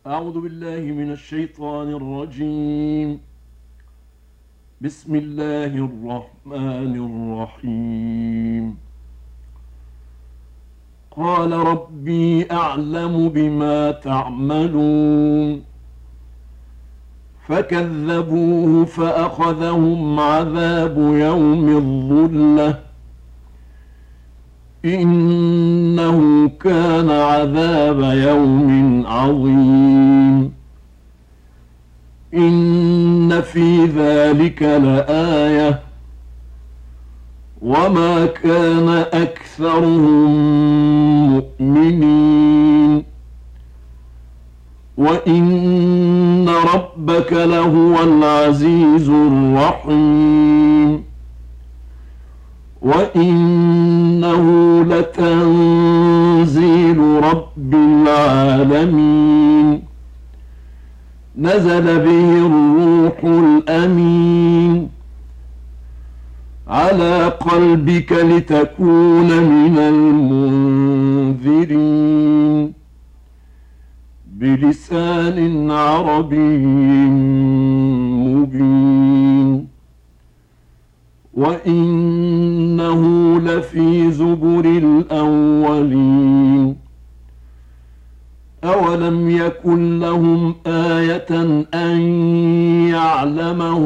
أعوذ بالله من الشيطان الرجيم. بسم الله الرحمن الرحيم. قال ربي أعلم بما تعملون فكذبوه فأخذهم عذاب يوم الظلة إنه كان عذاب يوم عظيم. إن في ذلك لآية وما كان أكثرهم مؤمنين وإن ربك لهو العزيز الرحيم وإنه لتنزيل رب العالمين نزل به الروح الأمين على قلبك لتكون من المنذرين بلسان عربي مبين وإنه لفي زبر الأولين. أولم يكن لهم آية أن يعلمه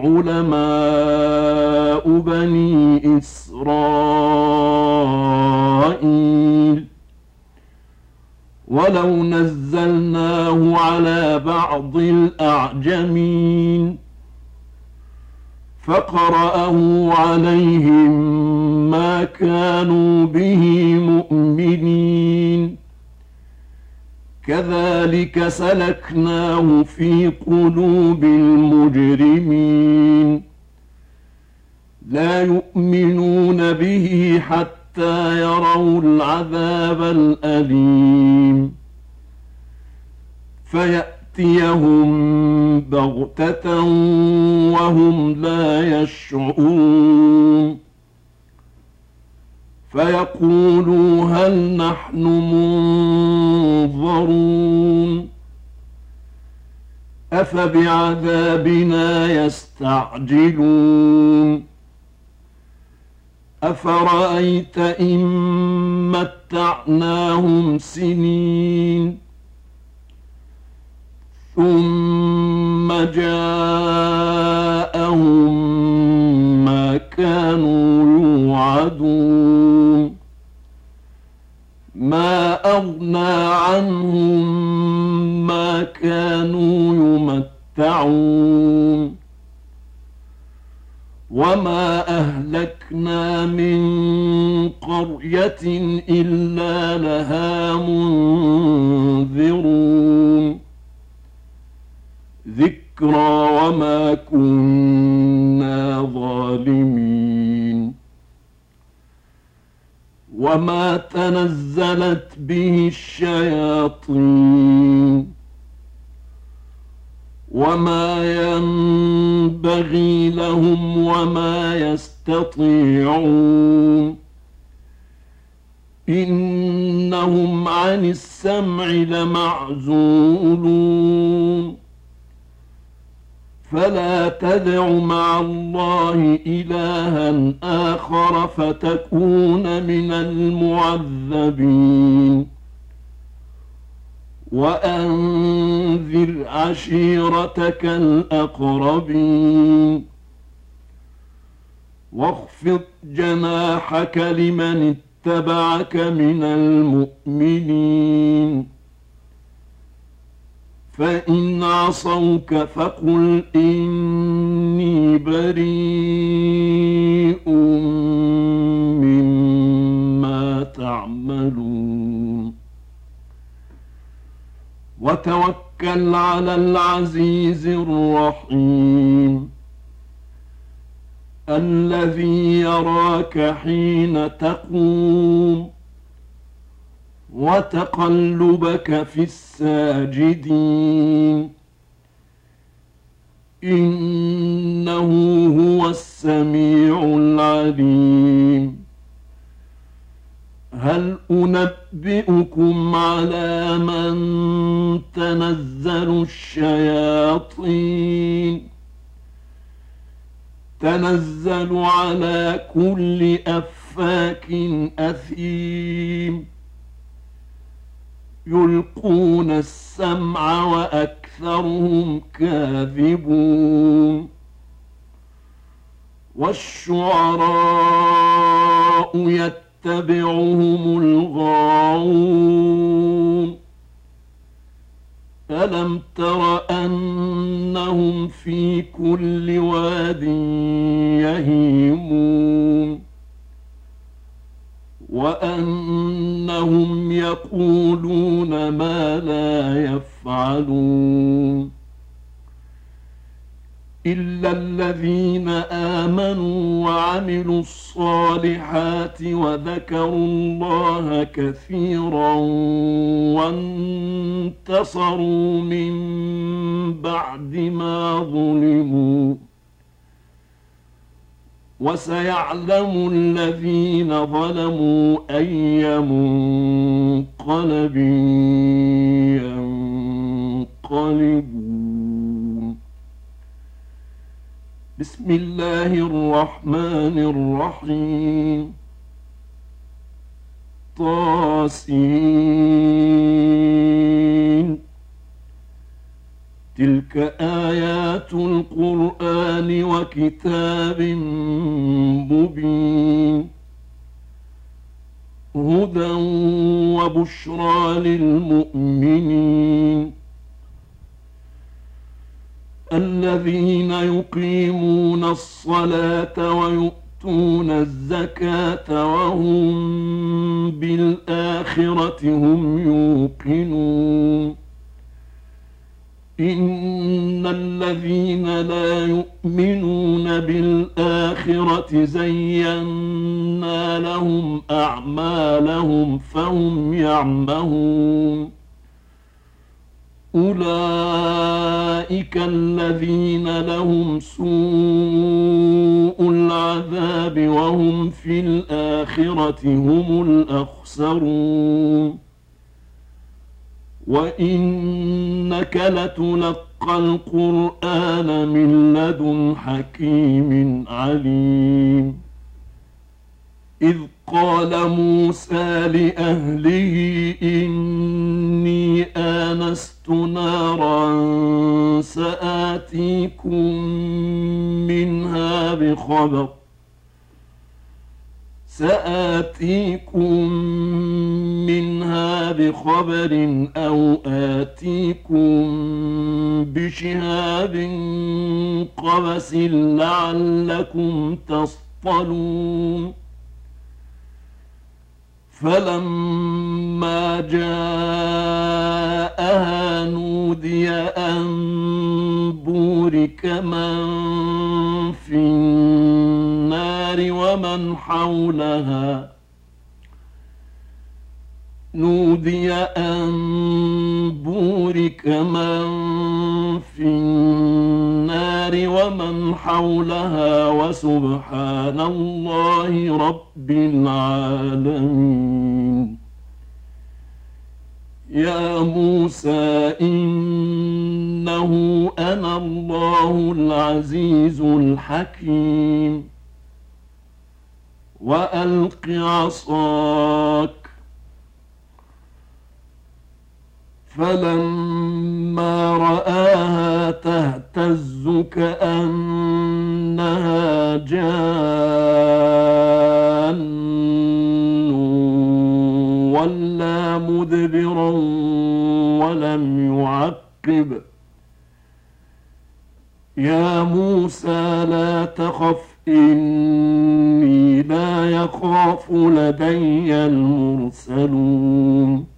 علماء بني إسرائيل ولو نزلناه على بعض الأعجمين فقرأه عليهم ما كانوا به مؤمنين كذلك سلكناه في قلوب المجرمين لا يؤمنون به حتى يروا العذاب الأليم فيأتيهم بغتة وهم لا يشعرون فيقولوا هل نحن منظرون أفبعذابنا يستعجلون أفرأيت إن متعناهم سنين ثم جاءهم ما كانوا يوعدون ما أغنى عنهم ما كانوا يمتعون وما أهلكنا من قرية إلا لها منذرون ذكرى وما كنا ظالمين وما تنزلت به الشياطين وما ينبغي لهم وما يستطيعون إنهم عن السمع لمعزولون فلا تدع مع الله إلها آخر فتكون من المعذبين وأنذر عشيرتك الأقربين واخفض جناحك لمن اتبعك من المؤمنين فإن عصوك فقل إني بريء مما تعملون وتوكل على العزيز الرحيم الذي يراك حين تقوم وتقلبك في الساجدين إنه هو السميع العليم هل أنبئكم على من تتنزل الشياطين تنزل على كل أفاك أثيم يلقون السمع وأكثرهم كاذبون والشعراء يتبعهم الغاوون ألم تر أنهم في كل واد يهيمون وأنهم يقولون ما لا يفعلون إلا الذين آمنوا وعملوا الصالحات وذكروا الله كثيرا وانتصروا من بعد ما ظلموا وسيعلم الذين ظلموا أي منقلب ينقلبون. بسم الله الرحمن الرحيم. طاسين. تلك آيات القرآن وكتاب مبين هدى وبشرى للمؤمنين الذين يقيمون الصلاة ويؤتون الزكاة وهم بالآخرة هم يوقنون إن الذين لا يؤمنون بالآخرة زينا لهم أعمالهم فهم يعمهون أولئك الذين لهم سوء العذاب وهم في الآخرة هم الأخسرون وإنك لتلقى القرآن من لدن حكيم عليم إذ قال موسى لأهله إني آنست نارا سآتيكم منها بخبر أو آتيكم بشهاب قبس لعلكم تصطلون فلما جاءها نودي أن بورك من في النار ومن حولها وسبحان الله رب العالمين. يا موسى إنه أنا الله العزيز الحكيم وألق عصاك فلما رآها تهتز كأنها جان ولا مدبرا ولم يعقب يا موسى لا تخف إني لا يخاف لدي المرسلون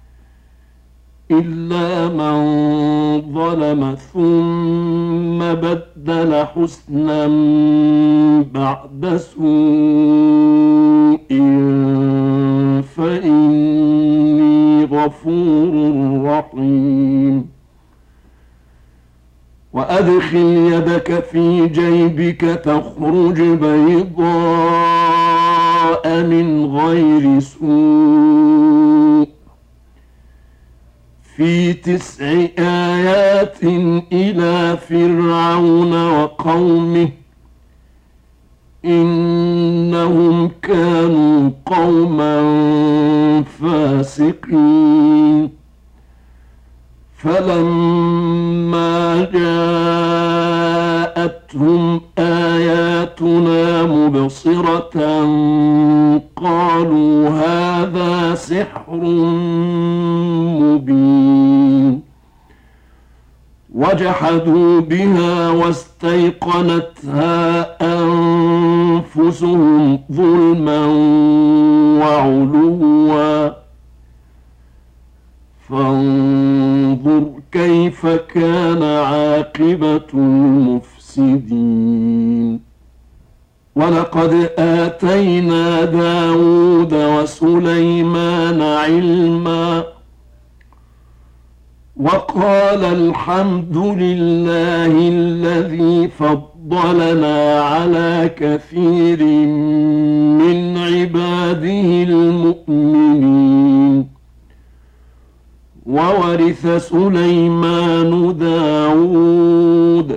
إلا من ظلم ثم بدل حسنا بعد سوء فإني غفور رحيم. وأدخل يدك في جيبك تخرج بيضاء من غير سوء في 9 آيات إلى فرعون وقومه إنهم كانوا قوما فاسقين. فلما جاءتهم آياتنا مبصرة قالوا هذا سحر مبين، وجحدوا بها واستيقنتها أنفسهم ظلما وعلوا، فانظر كيف كان عاقبة المفسدين. ولقد آتينا داود وسليمان علما وقال الحمد لله الذي فضلنا على كثير من عباده المؤمنين. وورث سليمان داود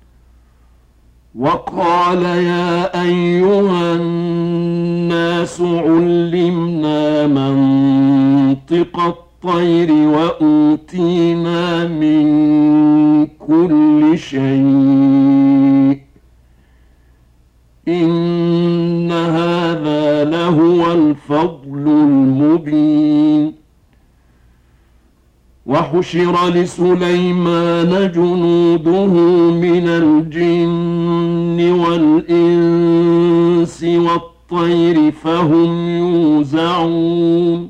وقال يا أيها الناس علمنا منطق الطير وأوتينا من كل شيء إن هذا لهو الفضل المبين. وحشر لسليمان جنوده من الجن والإنس والطير فهم يوزعون،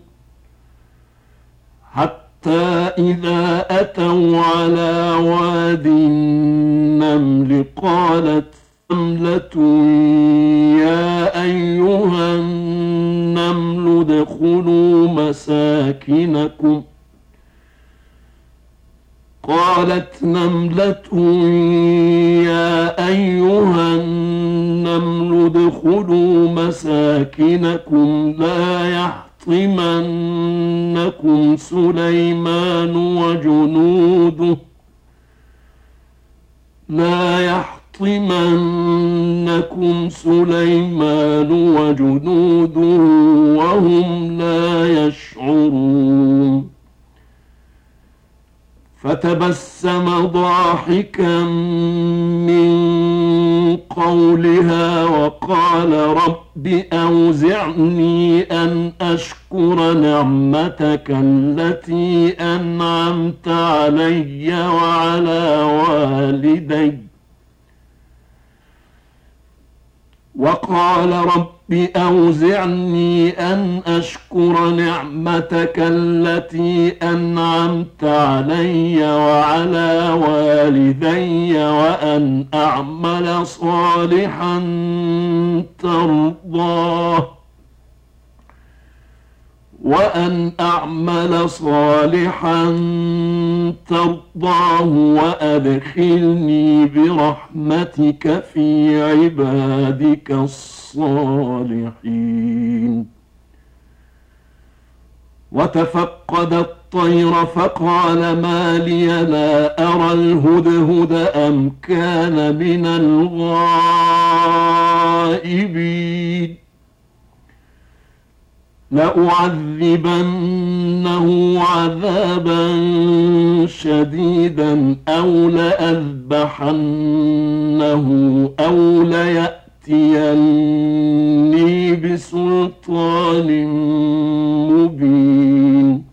حتى إذا أتوا على واد النمل قالت نملة يا أيها النمل ادخلوا مساكنكم يا أيها النمل ادخلوا مساكنكم لا يحطمنكم سليمان وجنوده وهم لا يشعرون. فتبسم ضاحكا من قولها وقال رب أوزعني أن أشكر نعمتك التي أنعمت علي وعلى والدي وأن أعمل صالحا ترضاه وأدخلني برحمتك في عبادك الصالحين. وتفقد الطير فقال ما لي لا أرى الهدهد أم كان من الغائبين. لأعذبنه عذابا شديدا أو لأذبحنه أو ليأتيني بسلطان مبين.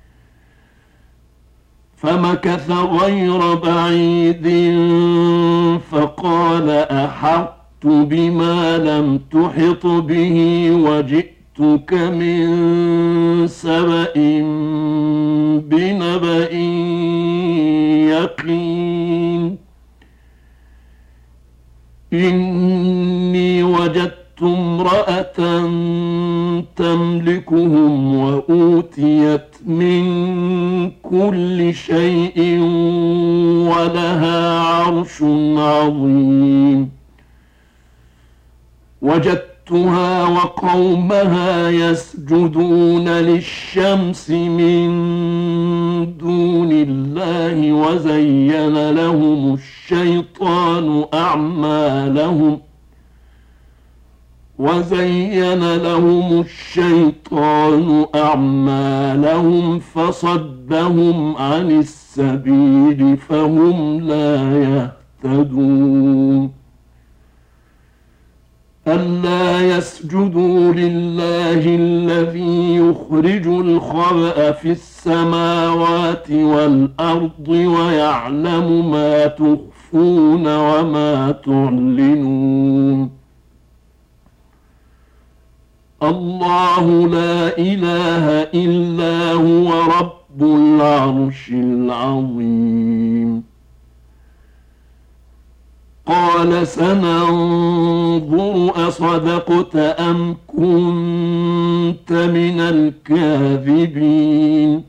فمكث غير بعيد فقال أحطت بما لم تحط به وجئتك من سبأ بنبأ يقين. إني وجدت امرأة تملكهم وأوتيت من كل شيء ولها عرش عظيم. وجدتها وجدتها وقومها يسجدون للشمس من دون الله وزين لهم الشيطان أعمالهم فصدهم عن السبيل فهم لا يهتدون ألا يسجدوا لله الذي يخرج الخبأ في السماوات والأرض ويعلم ما تخفون وما تعلنون الله لا إله إلا هو رب العرش العظيم قال سننظر أصدقت أم كنت من الكاذبين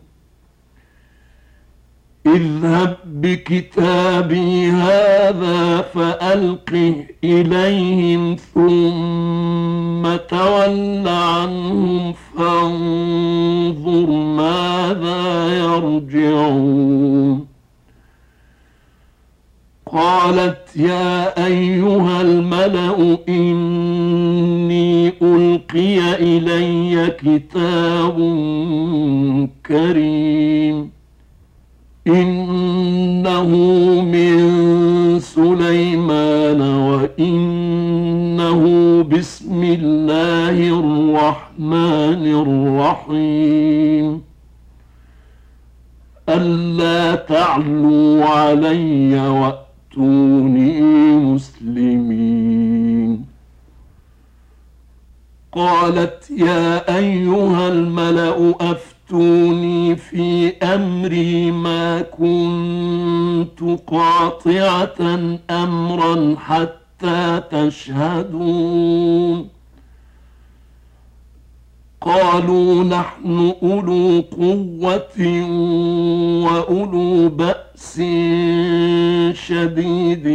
اذهب بكتابي هذا فألقه إليهم ثم تول عنهم فانظر ماذا يرجعون قالت يا أيها الملأ إني ألقي إلي كتاب كريم إنه من سليمان وإنه بسم الله الرحمن الرحيم ألا تعلوا علي وأتوني مسلمين قالت يا أيها الملأ أفتوني في أمري ما كنت قاطعة أمرا حتى تشهدون قالوا نحن أولو قوة وأولو بأس شديد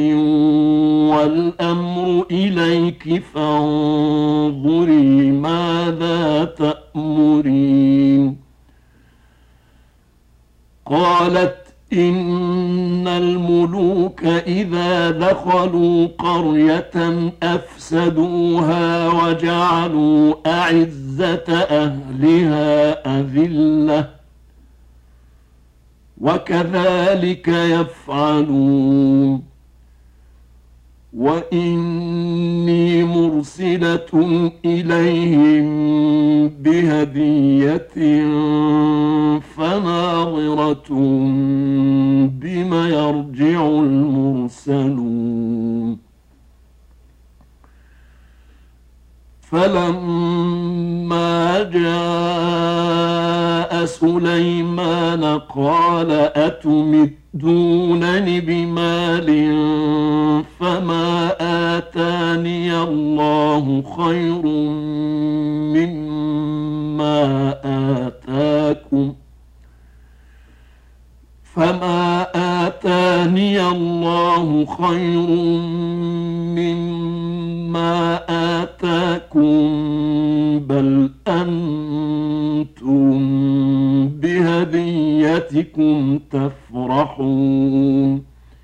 والأمر إليك فانظري ماذا تأمرين قالت إن الملوك إذا دخلوا قرية أفسدوها وجعلوا أعزة أهلها أذلة وكذلك يفعلون وإني مرسلة إليهم بهدية فناظرة بما يرجع المرسلون فلما جاء سليمان قال أتمدونني بمال فما آتاني الله خير مما آتاكم بل أنتم بهديتكم تفرحون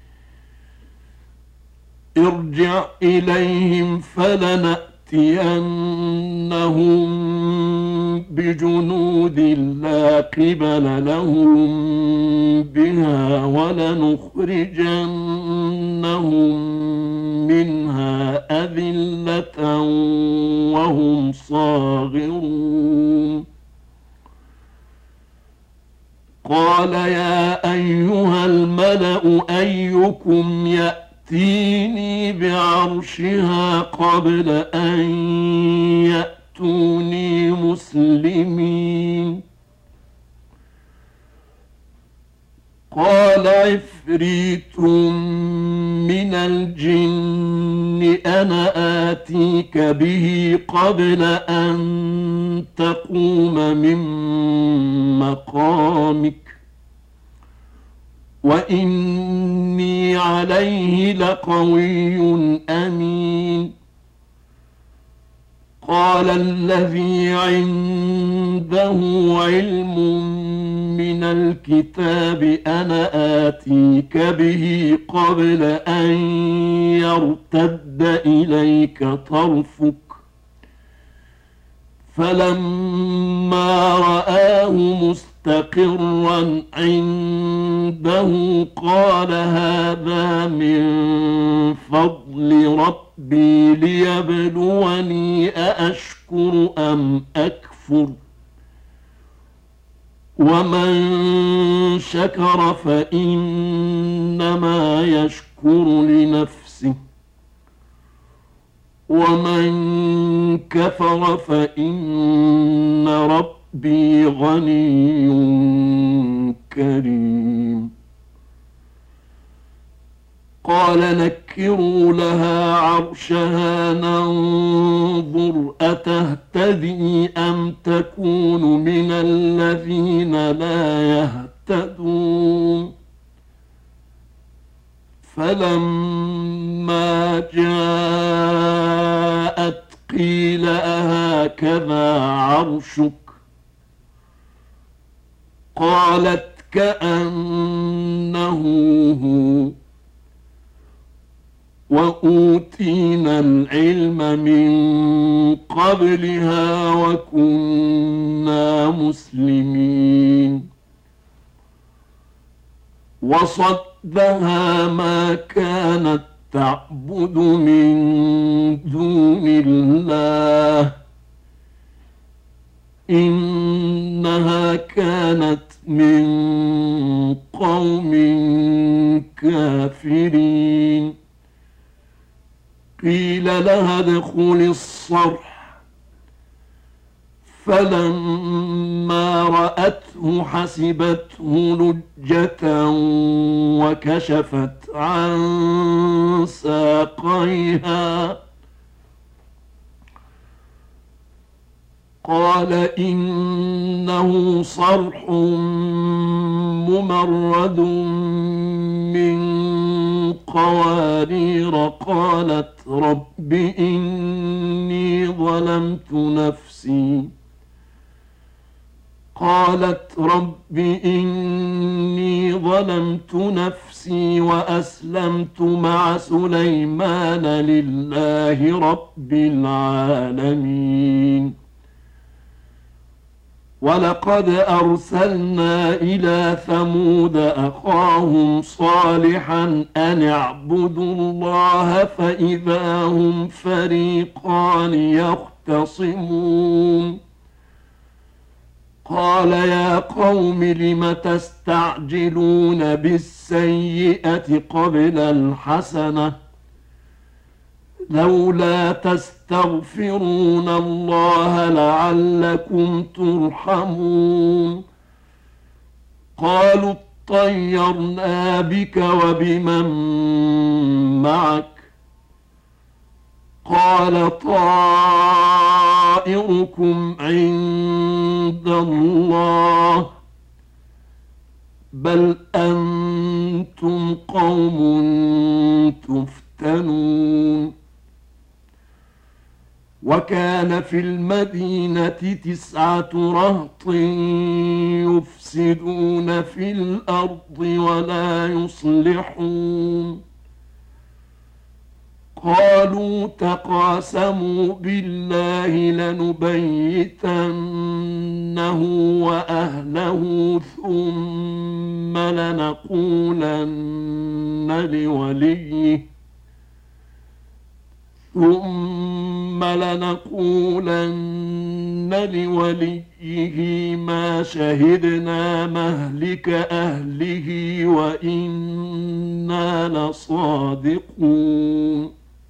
ارجع إليهم فلنأتينهم بجنود لا قبل لهم بها ولنخرجنهم منها أذلة وهم صاغرون قال يا أيها الملأ أيكم يأتيني بعرشها قبل أن يأتوني مسلمين قال عفريت من الجن أنا آتيك به قبل أن تقوم من مقامك وإني عليه لقوي أمين قال الذي عنده علم من الكتاب أنا آتيك به قبل أن يرتد إليك طرفك فلما رآه مستقرا عنده قال هذا من فضل ربي ليبلوني أأشكر أم أكفر ومن شكر فإنما يشكر لنفسه ومن كفر فإن ربي غني كريم قال نكروا لها عرشها ننظر أتهتدي أم تكون من الذين لا يهتدون فلما جاءت قيل أهكذا عرشك قالت كأنه هو وأوتينا العلم من قبلها وكنا مسلمين وصدها ما كانت تعبد من دون الله إنها كانت من قوم كافرين قيل لها ادخل الصرح فلما رأته حسبته لجة وكشفت عن ساقيها قال إنه صرح ممرد من قوارير قالت رب إني ظلمت نفسي وأسلمت مع سليمان لله رب العالمين ولقد أرسلنا إلى ثمود أخاهم صالحا أن اعبدوا الله فإذا هم فريقان يختصمون قال يا قوم لم تستعجلون بالسيئة قبل الحسنة لولا تستغفرون الله لعلكم ترحمون قالوا اطيرنا بك وبمن معك قال طائركم عند الله بل أنتم قوم تفتنون وكان في المدينة 9 رهط يفسدون في الأرض ولا يصلحون قالوا تقاسموا بالله لنبيتنه وأهله ثم لنقولن لوليه ما شهدنا مهلك أهله وإنا لصادقون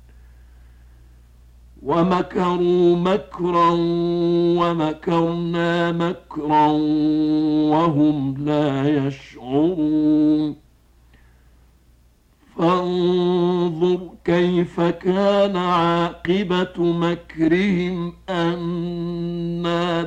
ومكروا مكرا ومكرنا مكرا وهم لا يشعرون فانظر كيف كان عاقبة مكرهم أنا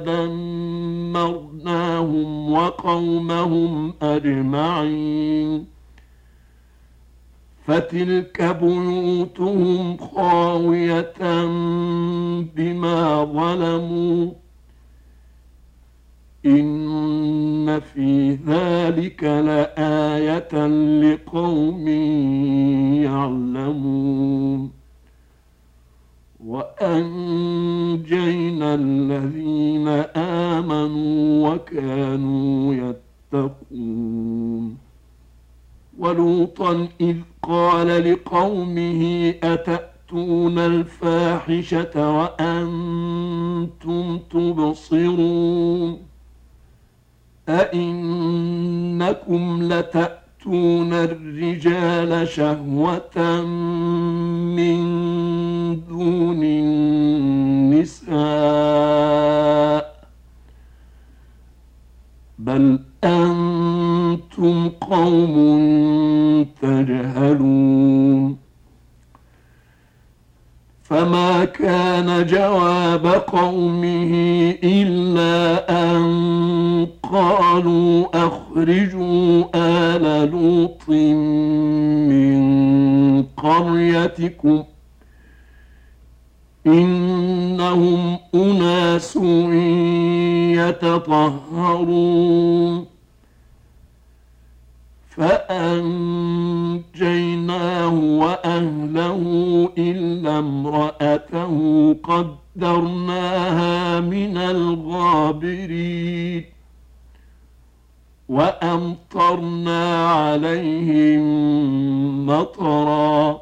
دمرناهم وقومهم أجمعين فتلك بيوتهم خاوية بما ظلموا إن في ذلك لآية لقوم يعلمون وأنجينا الذين آمنوا وكانوا يتقون ولوطا إذ قال لقومه أتأتون الفاحشة وأنتم تبصرون أئنكم لتأتون الرجال شهوة من دون النساء بل أنتم قوم تجهلون فما كان جواب قومه إلا أن قالوا أخرجوا آل لوط من قريتكم إنهم أناس يتطهرون فأنجيناه وأهله إلا امرأته قدرناها من الغابرين وأمطرنا عليهم مطرا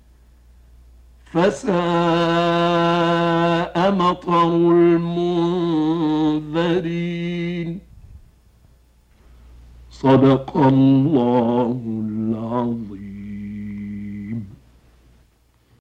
فساء مطر المنذرين صدق الله العظيم.